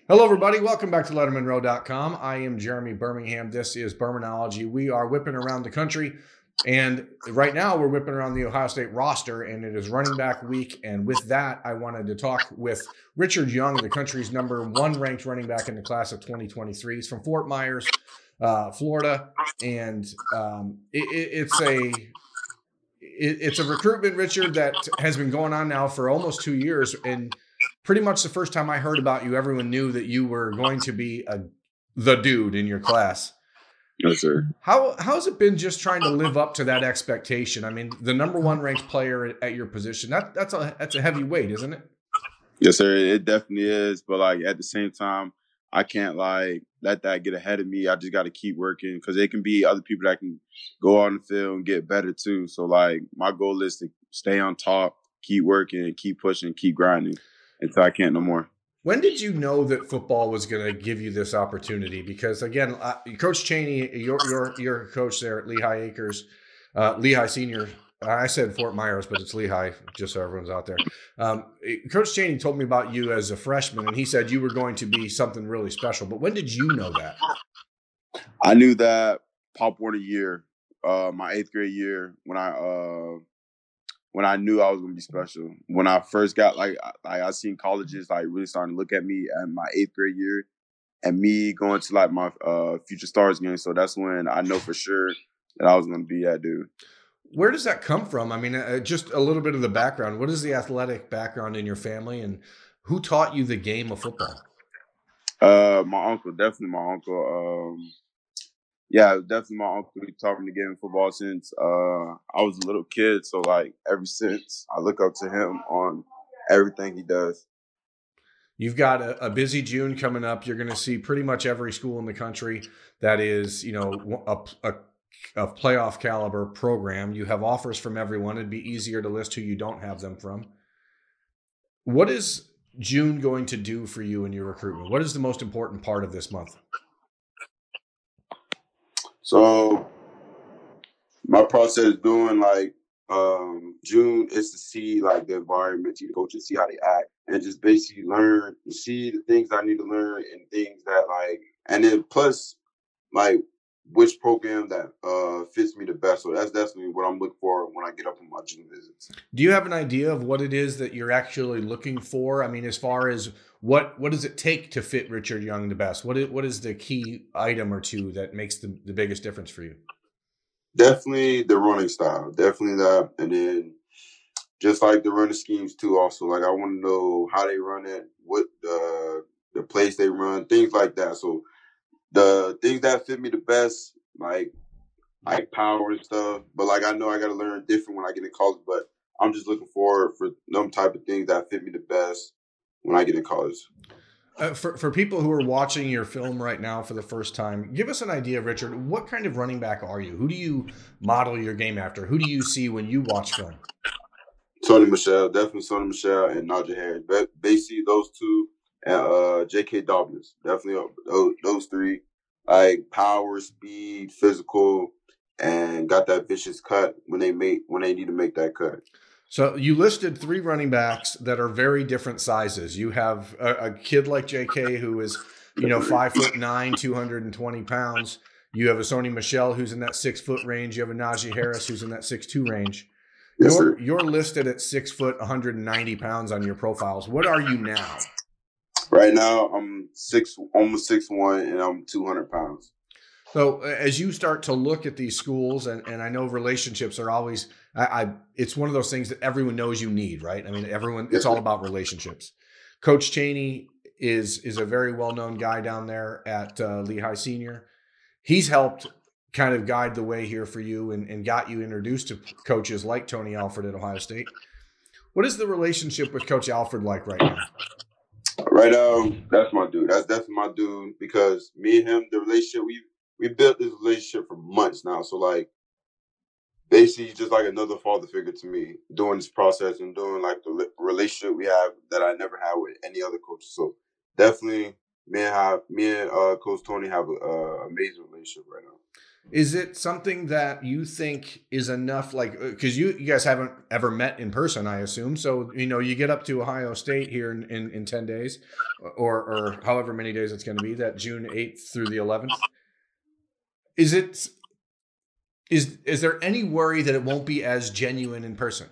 Hello, everybody. Welcome back to LettermanRow.com. I am Jeremy Birmingham. This is Bermanology. We are whipping around the country, and right now we're whipping around the Ohio State roster, and it is running back week. And with that, I wanted to talk with Richard Young, the country's number one ranked running back in the class of 2023. He's from Fort Myers, Florida, and it's a recruitment, Richard, that has been going on now for almost 2 years. And pretty much the first time I heard about you, everyone knew that you were going to be the dude in your class. Yes, sir. How's it been just trying to live up to that expectation? I mean, the number one ranked player at your position, that's a heavy weight, isn't it? Yes, sir. It definitely is. But at the same time, I can't let that get ahead of me. I just got to keep working because it can be other people that can go on the field and get better too. So my goal is to stay on top, keep working, and keep pushing, keep grinding until I can't no more. When did you know that football was going to give you this opportunity? Because again, Coach Chaney, you're a coach there at Lehigh Acres, Lehigh Senior. I said Fort Myers, but it's Lehigh, just so everyone's out there. Coach Chaney told me about you as a freshman, and he said you were going to be something really special. But when did you know that? I knew that Pop Warner year, my 8th grade year, when I knew I was going to be special. When I first got, I seen colleges, really starting to look at me at my 8th grade year and me going to, my Future Stars game. So that's when I know for sure that I was going to be that dude. Where does that come from? I mean, just a little bit of the background. What is the athletic background in your family, and who taught you the game of football? My uncle, definitely my uncle. Yeah, definitely my uncle. He taught me the game of football since I was a little kid. So ever since, I look up to him on everything he does. You've got a busy June coming up. You're going to see pretty much every school in the country that is, a playoff caliber program. You have offers from everyone. It'd be easier to list who you don't have them from. What is June going to do for you in your recruitment? What is the most important part of this month? So my process doing June is to see the environment, see the coaches, see how they act, and just basically learn, see the things I need to learn and things that and then plus which program that fits me the best. So that's definitely what I'm looking for when I get up on my June visits. Do you have an idea of what it is that you're actually looking for? I mean, as far as what does it take to fit Richard Young the best? What is the key item or two that makes the biggest difference for you? Definitely the running style. Definitely that. And then just the running schemes too also. I want to know how they run it, what the place they run, things like that. So the things that fit me the best, like power and stuff. But I know I got to learn different when I get in college. But I'm just looking forward for them type of things that fit me the best when I get in college. For people who are watching your film right now for the first time, give us an idea, Richard. What kind of running back are you? Who do you model your game after? Who do you see when you watch film? Sony Michelle, definitely Sony Michelle and Najee Harris. Basically, those two and J.K. Dobbins. Definitely those three. Power, speed, physical, and got that vicious cut when they need to make that cut. So you listed 3 running backs that are very different sizes. You have a kid like J.K. who is, 5'9", 220 pounds. You have a Sony Michelle who's in that 6 foot range. You have a Najee Harris who's in that 6'2" range. Yes, You're listed at 6 foot, 190 pounds on your profiles. What are you now? Right now, I'm almost 6'1", and I'm 200 pounds. So as you start to look at these schools, and I know relationships are always, it's one of those things that everyone knows you need, right? I mean, it's all about relationships. Coach Chaney is a very well-known guy down there at Lehigh Senior. He's helped kind of guide the way here for you and got you introduced to coaches like Tony Alford at Ohio State. What is the relationship with Coach Alford like right now? Right now, that's my dude. That's my dude because me and him, the relationship, we built this relationship for months now. So basically, he's just another father figure to me during this process and doing the relationship we have that I never had with any other coach. So definitely, me and Coach Tony have an amazing relationship right now. Is it something that you think is enough? Like, because you guys haven't ever met in person, I assume. So, you get up to Ohio State here in 10 days or however many days it's going to be, that June 8th through the 11th. Is it, is there any worry that it won't be as genuine in person?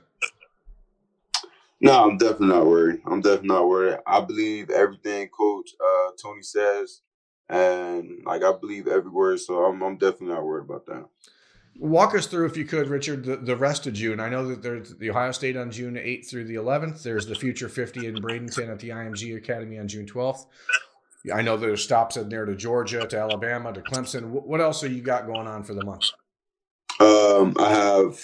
No, I'm definitely not worried. I'm definitely not worried. I believe everything Coach Tony says, and like I believe every word. So I'm definitely not worried about that. Walk us through, if you could, Richard, the rest of June. I know that there's the Ohio State on June 8th through the 11th. There's the Future 50 in Bradenton at the IMG Academy on June 12th. I know there's stops in there to Georgia, to Alabama, to Clemson. What else are you got going on for the month? I have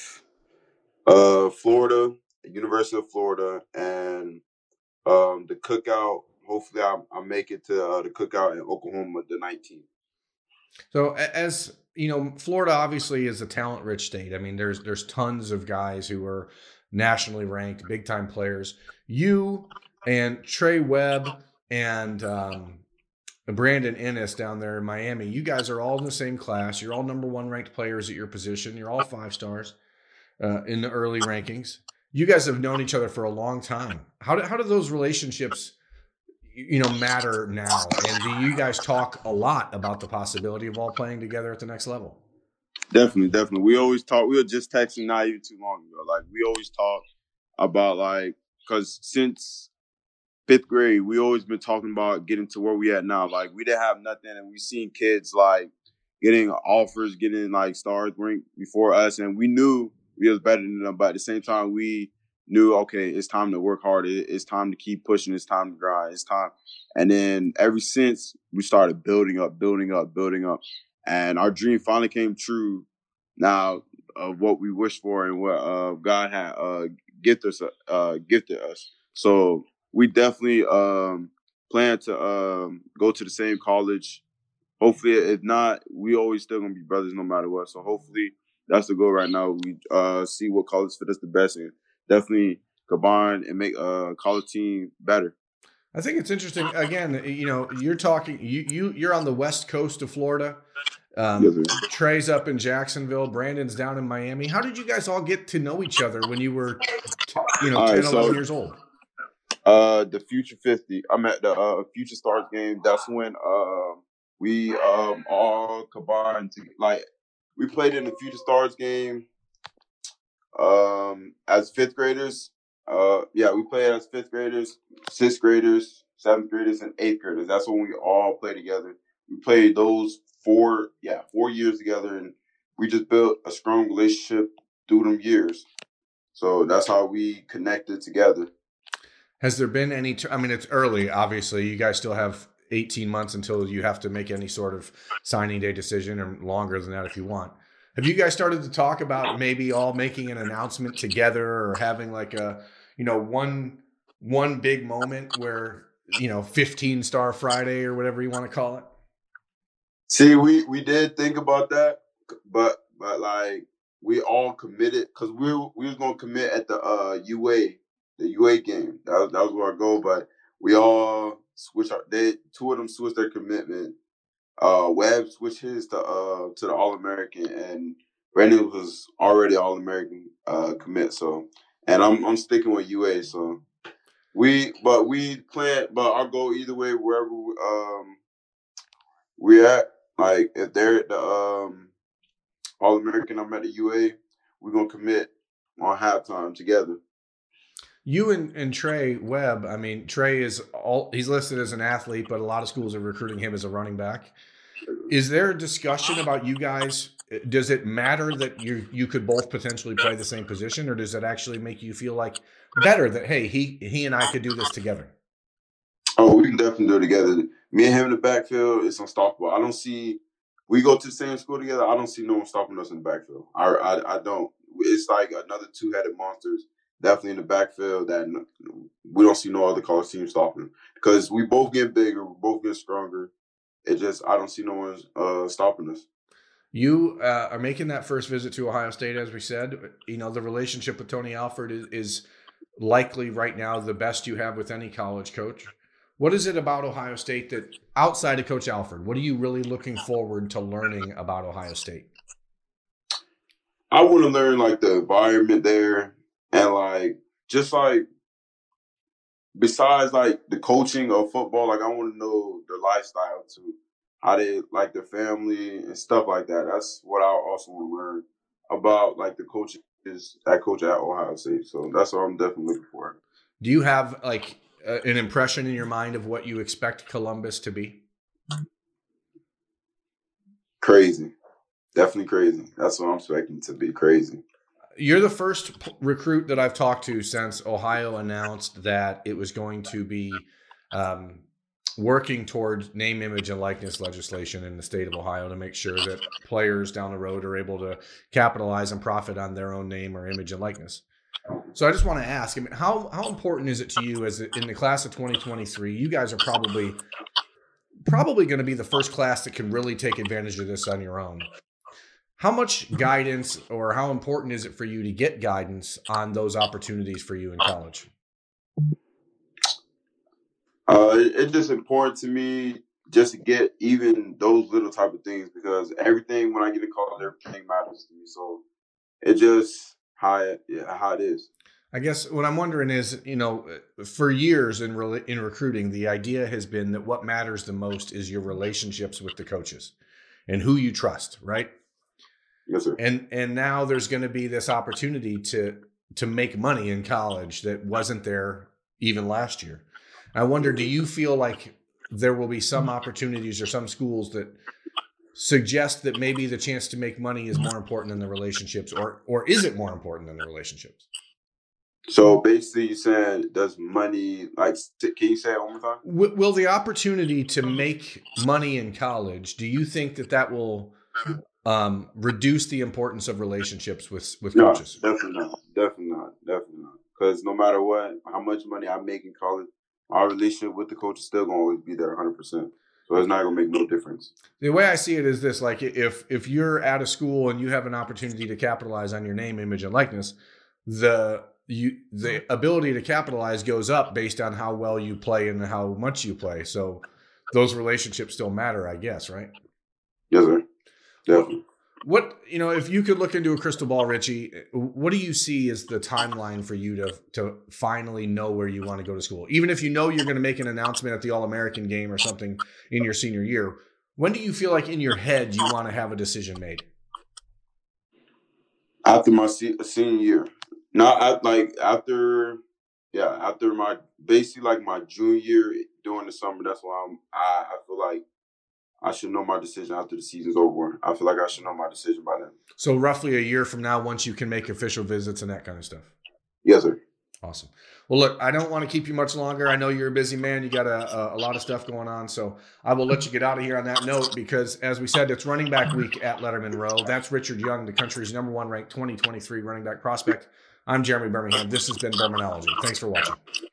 Florida, University of Florida, and the cookout. Hopefully, I make it to the cookout in Oklahoma the 19th. So, as you know, Florida obviously is a talent-rich state. I mean, there's tons of guys who are nationally ranked, big-time players. You and Trey Webb and Brandon Ennis down there in Miami, you guys are all in the same class. You're all number one ranked players at your position. You're all 5 stars in the early rankings. You guys have known each other for a long time. How do those relationships, matter now? And do you guys talk a lot about the possibility of all playing together at the next level? Definitely. We always talk. We were just texting not even too long ago. Like, we always talk about, like, because since 5th grade, we always been talking about getting to where we at now. Like, we didn't have nothing, and we seen kids like getting offers, getting like stars ranked before us, and we knew we was better than them. But at the same time, we knew, okay, it's time to work hard. It's time to keep pushing. It's time to grind. It's time. And then ever since, we started building up, and our dream finally came true. Now, what we wished for and what God had gifted us. So we definitely plan to go to the same college. Hopefully, if not, we always still gonna be brothers no matter what. So hopefully, that's the goal right now. We see what college fit us the best and definitely combine and make a college team better. I think it's interesting. Again, you're talking. You're on the west coast of Florida. Yes, sir. Trey's up in Jacksonville. Brandon's down in Miami. How did you guys all get to know each other when you were, 10, 11 years old? The Future 50. I'm at the Future Stars game. That's when we all combined to, like, we played in the Future Stars game as 5th graders. We played as 5th graders, 6th graders, 7th graders, and 8th graders. That's when we all played together. We played those 4 years together, and we just built a strong relationship through them years. So that's how we connected together. Has there been any? I mean, it's early. Obviously, you guys still have 18 months until you have to make any sort of signing day decision, or longer than that if you want. Have you guys started to talk about maybe all making an announcement together, or having like a, one big moment where 15-star Friday or whatever you want to call it? See, we did think about that, but like we all committed because we was gonna commit at the UA game. That was our goal, but we all switched. Two of them switched their commitment. Webb switched his to the All-American, and Brandon was already All-American commit. So, and I'm sticking with UA. So we plan, but our goal either way, wherever we at. Like, if they're at the All-American, I'm at the UA, we're gonna commit on halftime together. You and Trey Webb, I mean, Trey he's listed as an athlete, but a lot of schools are recruiting him as a running back. Is there a discussion about you guys? Does it matter that you could both potentially play the same position, or does it actually make you feel like better that, hey, he and I could do this together? Oh, we can definitely do it together. Me and him in the backfield, it's unstoppable. We go to the same school together. I don't see no one stopping us in the backfield. I don't. It's like another two-headed monsters, definitely in the backfield, that we don't see no other college team stopping, because we both get bigger, we both get stronger. I don't see no one stopping us. You are making that first visit to Ohio State, as we said. The relationship with Tony Alford is likely right now the best you have with any college coach. What is it about Ohio State that, outside of Coach Alford, what are you really looking forward to learning about Ohio State? I want to learn like the environment there, and like just like besides like the coaching of football, like I want to know their lifestyle too, how they like their family and stuff like that. That's what I also want to learn about, like the coaches that coach at Ohio State. So that's what I'm definitely looking for. Do you have like an impression in your mind of what you expect Columbus to be? Crazy, definitely crazy. That's what I'm expecting to be, crazy. You're the first recruit that I've talked to since Ohio announced that it was going to be working towards name, image, and likeness legislation in the state of Ohio to make sure that players down the road are able to capitalize and profit on their own name or image and likeness. So I just want to ask, I mean, how important is it to you as in the class of 2023? You guys are probably going to be the first class that can really take advantage of this on your own. How much guidance or how important is it for you to get guidance on those opportunities for you in college? It's just important to me just to get even those little type of things, because everything when I get a call, everything matters to me. So it just how it is. I guess what I'm wondering is, you know, for years in recruiting, the idea has been that what matters the most is your relationships with the coaches and who you trust, right? Yes, sir. And now there's going to be this opportunity to make money in college that wasn't there even last year. I wonder, do you feel like there will be some opportunities or some schools that suggest that maybe the chance to make money is more important than the relationships, or is it more important than the relationships? So basically, you said, does money, like, can you say it one more time? Will the opportunity to make money in college, do you think that will reduce the importance of relationships with coaches? No, definitely not. Because no matter what, how much money I make in college, our relationship with the coach is still going to always be there 100%. So it's not going to make no difference. The way I see it is this: like if you're at a school and you have an opportunity to capitalize on your name, image, and likeness, the ability to capitalize goes up based on how well you play and how much you play. So those relationships still matter, I guess, right? Yes, sir. Definitely. What, you know, if you could look into a crystal ball, Richie, what do you see as the timeline for you to finally know where you want to go to school? Even if you know you're going to make an announcement at the All-American game or something in your senior year, when do you feel like in your head you want to have a decision made? After my senior year. Not like after my basically like my junior year during the summer. That's why I feel like I should know my decision after the season's over. I feel like I should know my decision by then. So roughly a year from now, once you can make official visits and that kind of stuff. Yes, sir. Awesome. Well, look, I don't want to keep you much longer. I know you're a busy man. You got a lot of stuff going on. So I will let you get out of here on that note, because as we said, it's running back week at Letterman Row. That's Richard Young, the country's #1 ranked 2023 running back prospect. I'm Jeremy Birmingham. This has been Bermanology. Thanks for watching.